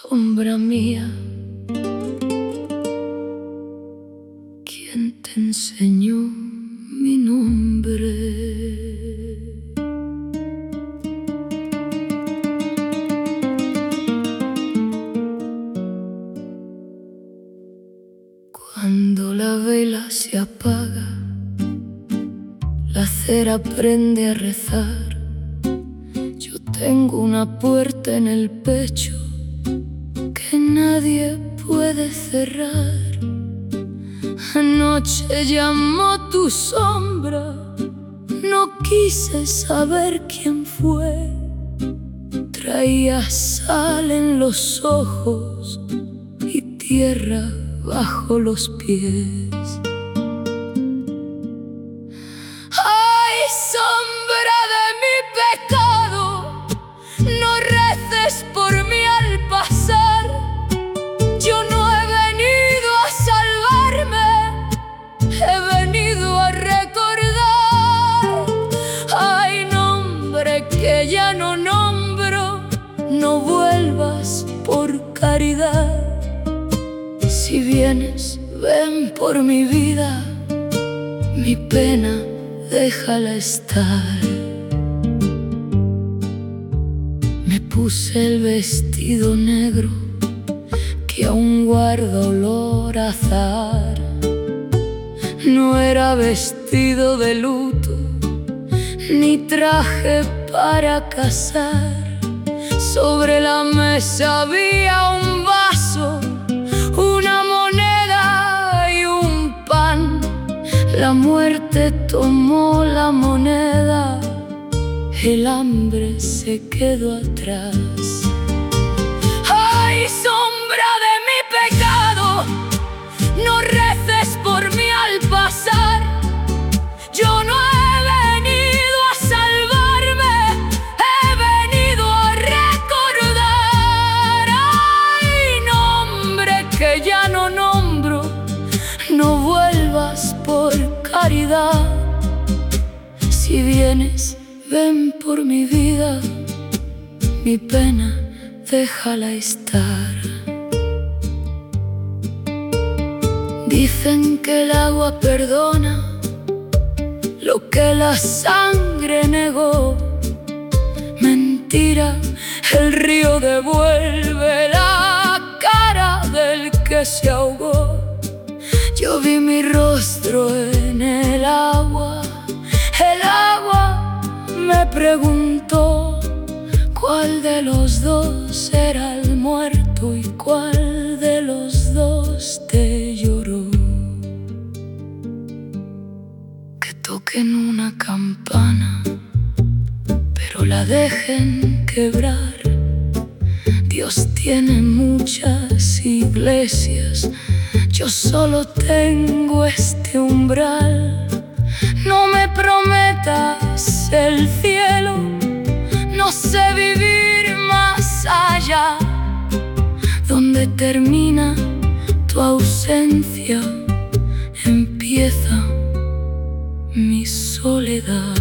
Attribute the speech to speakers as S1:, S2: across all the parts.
S1: Sombra mía, ¿quién te enseñó mi nombre? Cuando la vela se apaga, la cera aprende a rezar. Yo tengo una puerta en el pecho que nadie puede cerrar. Anoche llamó tu sombra, no quise saber quién fue. Traía sal en los ojos y tierra bajo los pies. ¡Ay, sombra de mi pecado! No reces por mí al pasar. Yo no he venido a salvarme, he venido a recordar. Ay, nombre que ya no nombro, no vuelvas por caridad. Si vienes, ven por mi vida, mi pena déjala estar. Me puse el vestido negro que aún guarda olor a azahar. No era vestido de luto, ni traje para casar. Sobre la mesa había un vaso, una moneda y un pan. La muerte tomó la moneda, el hambre se quedó atrás. ¡Ay, sombra de mi pecado! No reces por mí al pasar. Yo no he venido a salvarme, he venido a recordar. ¡Ay, nombre que ya no nombro, no vuelvas por caridad! Si vienes, ven por mi vida, mi pena déjala estar. Dicen que el agua perdona lo que la sangre negó. Mentira, el río devuelve la cara del que se ahogó. Yo vi mi rostro en el agua me preguntó cuál de los dos era el muerto y cuál de los dos te lloró. Que toquen una campana, pero la dejen quebrar. Dios tiene muchas iglesias, yo solo tengo este umbral. No me prometas el cielo, no sé vivir más allá. Donde termina tu ausencia, empieza mi soledad.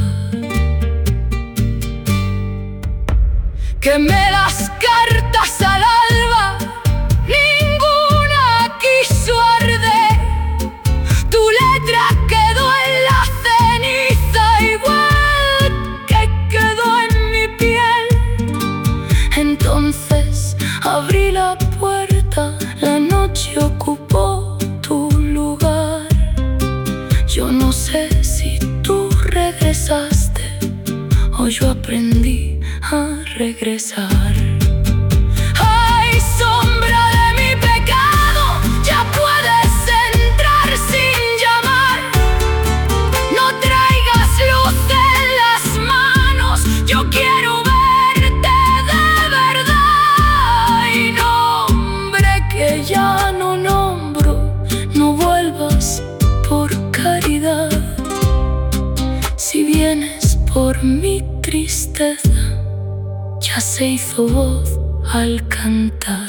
S1: Quemé las cartas al alba, ninguna quiso arder. Tu letra quedó en la ceniza, igual que quedó en mi piel. Entonces abrí la puerta, la noche ocupó tu lugar. Yo no sé si tú regresaste o yo aprendí a regresar. ¡Ay, sombra de mi pecado! Ya puedes entrar sin llamar. No traigas luz en las manos, yo quiero verte de verdad. Y nombre que ya no nombro, no vuelvas por caridad. Si vienes por mi tristeza, ya se hizo voz al cantar.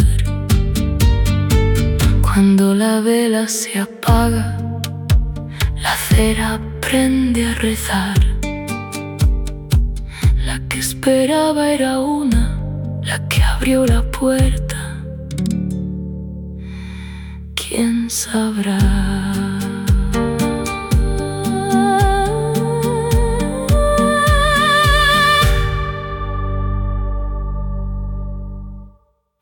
S1: Cuando la vela se apaga, la cera aprende a rezar. La que esperaba era una, la que abrió la puerta ¿quién sabrá?